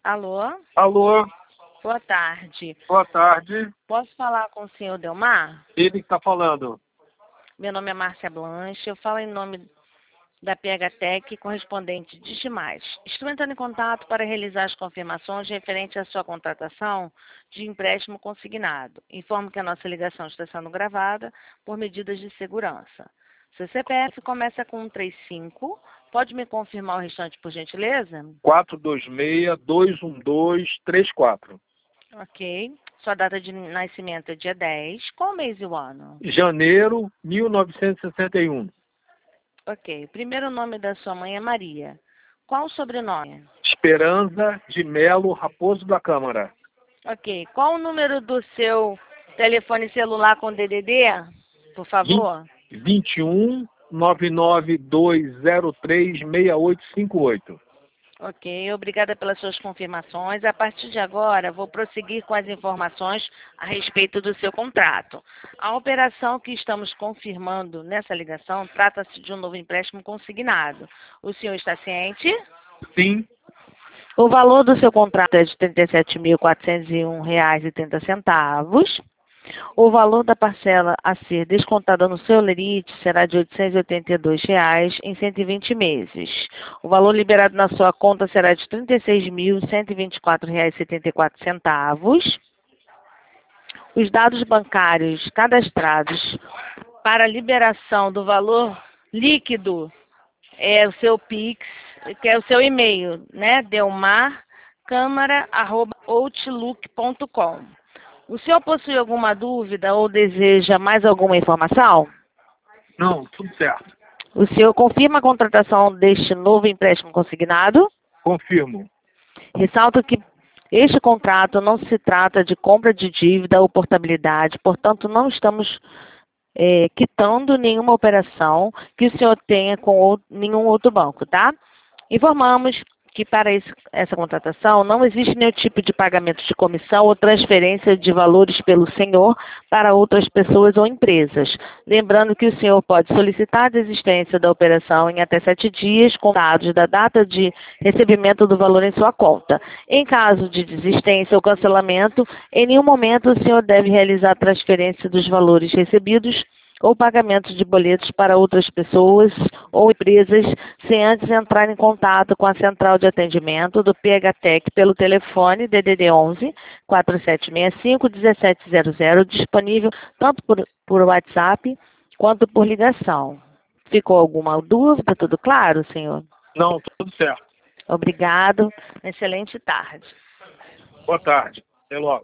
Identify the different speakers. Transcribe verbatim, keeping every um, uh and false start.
Speaker 1: Alô?
Speaker 2: Alô,
Speaker 1: Boa tarde.
Speaker 2: boa tarde.
Speaker 1: Posso falar com o senhor Delmar?
Speaker 2: Ele que está falando.
Speaker 1: Meu nome é Márcia Blanche, eu falo em nome da P H Tech, correspondente de Demais. Estou entrando em contato para realizar as confirmações referentes à sua contratação de empréstimo consignado. Informo que a nossa ligação está sendo gravada por medidas de segurança. Seu C P F começa com um três cinco. Pode me confirmar o restante, por gentileza?
Speaker 2: quatro dois seis, dois um dois, três quatro.
Speaker 1: Ok. Sua data de nascimento é dia dez. Qual o mês e o ano?
Speaker 2: Janeiro mil novecentos e sessenta e um.
Speaker 1: Ok. O primeiro nome da sua mãe é Maria. Qual o sobrenome?
Speaker 2: Esperança de Melo Raposo da Câmara.
Speaker 1: Ok. Qual o número do seu telefone celular com D D D? Por favor.
Speaker 2: vinte e um, nove nove dois zero três, seis oito cinco oito.
Speaker 1: Ok. Obrigada pelas suas confirmações. A partir de agora, vou prosseguir com as informações a respeito do seu contrato. A operação que estamos confirmando nessa ligação trata-se de um novo empréstimo consignado. O senhor está ciente?
Speaker 2: Sim,
Speaker 1: O valor do seu contrato é de trinta e sete mil, quatrocentos e um reais e trinta centavos. O valor da parcela a ser descontada no seu lerite será de oitocentos e oitenta e dois reais em cento e vinte meses. O valor liberado na sua conta será de trinta e seis mil, cento e vinte e quatro reais e setenta e quatro centavos. Os dados bancários cadastrados para liberação do valor líquido é o seu Pix, que é o seu e-mail, né? delmar câmara arroba outlook ponto com. O senhor possui alguma dúvida ou deseja mais alguma informação?
Speaker 2: não, tudo certo.
Speaker 1: O senhor confirma a contratação deste novo empréstimo consignado?
Speaker 2: Confirmo.
Speaker 1: Ressalto que este contrato não se trata de compra de dívida ou portabilidade, portanto, não estamos é, quitando nenhuma operação que o senhor tenha com outro, nenhum outro banco, tá? Informamos que para esse, essa contratação não existe nenhum tipo de pagamento de comissão ou transferência de valores pelo senhor para outras pessoas ou empresas. Lembrando que o senhor pode solicitar a desistência da operação em até sete dias, contados da data de recebimento do valor em sua conta. Em caso de desistência ou cancelamento, em nenhum momento o senhor deve realizar a transferência dos valores recebidos ou pagamentos de boletos para outras pessoas ou empresas sem antes entrar em contato com a central de atendimento do P H Tech pelo telefone D D D onze, quatro sete seis cinco, um sete zero zero, disponível tanto por, por WhatsApp quanto por ligação. Ficou alguma dúvida? Tudo claro, senhor?
Speaker 2: Não, tudo certo.
Speaker 1: Obrigado. Excelente tarde.
Speaker 2: Boa tarde. Até logo.